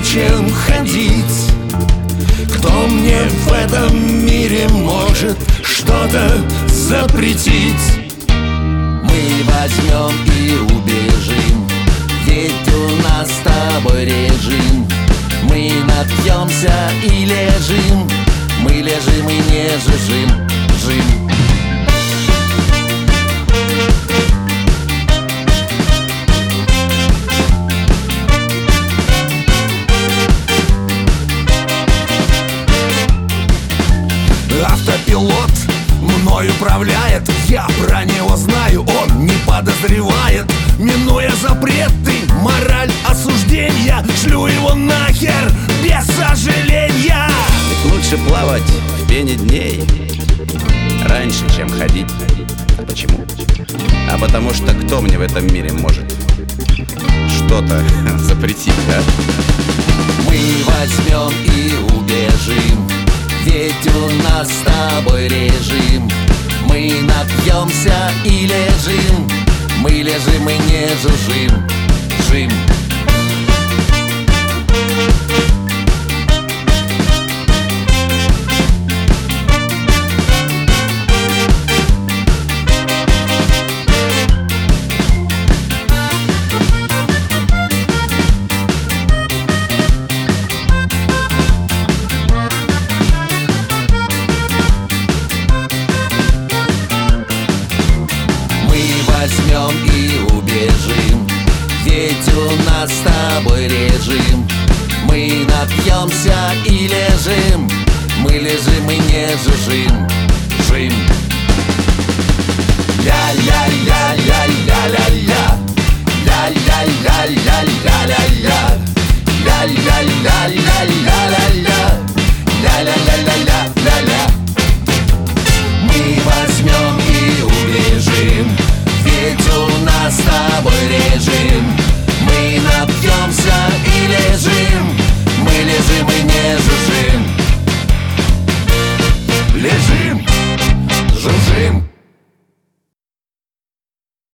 чем ходить. Кто мне в этом мире может что-то запретить? Мы возьмем и убежим, ведь у нас с тобой режим. Мы напьемся и лежим, мы лежим и не жужжим, жим. Автопилот мной управляет, я про него знаю, он не подозревает. Минуя запреты, мораль осуждения, шлю его нахер без сожаления. Ведь лучше плавать в пене дней раньше, чем ходить. Почему? А потому что кто мне в этом мире может что-то запретить, да? Мы возьмем и убежим, ведь у нас с тобой режим. Мы напьемся и лежим, мы лежим и не жужжим, жим. Возьмем и убежим, ведь у нас с тобой режим. Мы напьемся и лежим, мы лежим и не жужжим, жим. Ля-ля-ля-ля-ля-ля-ля, ля-ля-ля-ля-ля-ля-ля, ля-ля-ля-ля-ля-ля-ля, ля-ля-ля-ля-ля-ля-ля. Мы возьмем и убежим, ведь у нас с тобой режим. Мы напьемся и лежим, мы лежим и не жужжим, Лежим, жужжим.